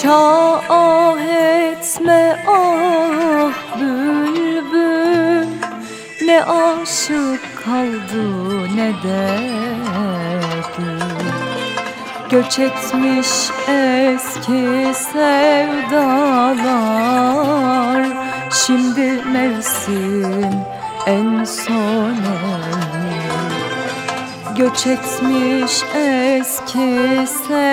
Boşa ah etme ah bülbül, ne aşık kaldı ne de gül. Göç etmiş eski sevdalar, şimdi mevsim en son Eylül. Göç etmiş eski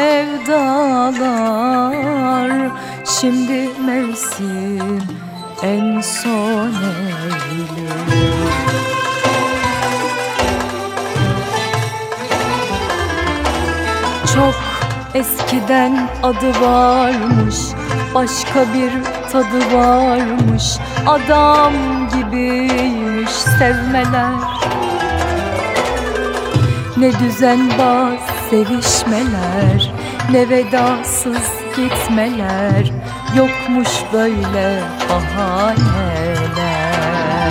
sevdalar, şimdi mevsim en son Eylül. Çok eskiden adı varmış, başka bir tadı varmış. Adam gibiymiş sevmeler, ne düzenbaz sevişmeler, ne vedasız gitmeler. Yokmuş böyle bahaneler.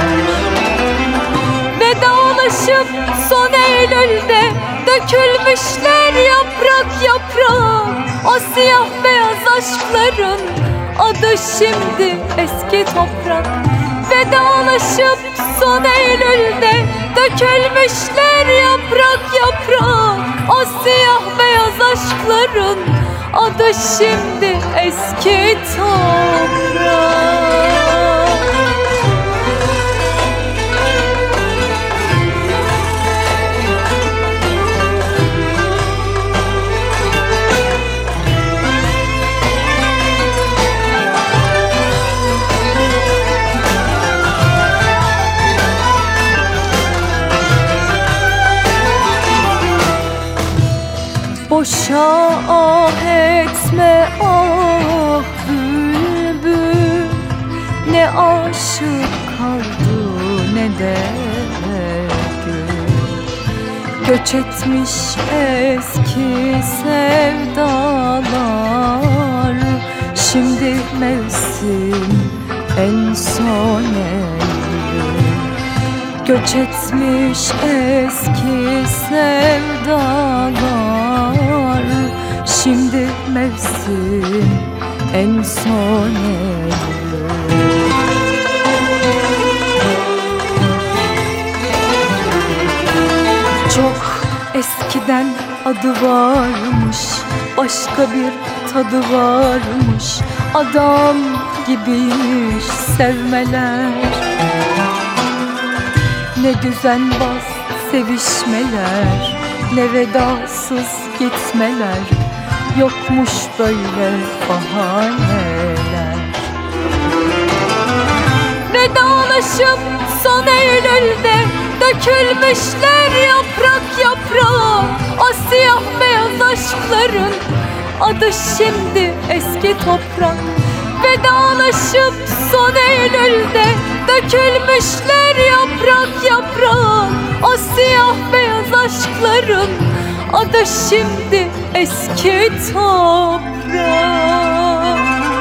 Vedalaşıp son Eylül'de dökülmüşler yaprak yaprak. O siyah beyaz aşkların adı şimdi eski toprak. Vedalaşıp son Eylül'de dökülmüşler yaprak yaprak. O siyah beyaz aşkların adı şimdi eski toprak. Boşa ah etme ah bülbül, ne aşık kaldı ne de gül. Göç etmiş eski sevdalar, şimdi mevsim en son Eylül. Göç etmiş eski sevdalar, şimdi mevsim en son Eylül. Çok eskiden adı varmış, başka bir tadı varmış. Adam gibiymiş sevmeler, ne düzenbaz sevişmeler, ne vedasız gitmeler. Yokmuş böyle bahaneler. Vedalaşıp son Eylül'de dökülmüşler yaprak yaprak. O siyah beyaz aşkların adı şimdi eski toprak. Vedalaşıp son Eylül'de dökülmüşler yaprak yaprak. O siyah beyaz aşkların adı şimdi eski toprak.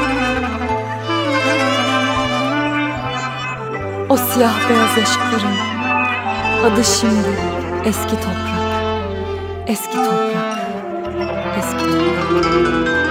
O siyah beyaz aşkların adı şimdi eski toprak. Eski toprak, eski toprak.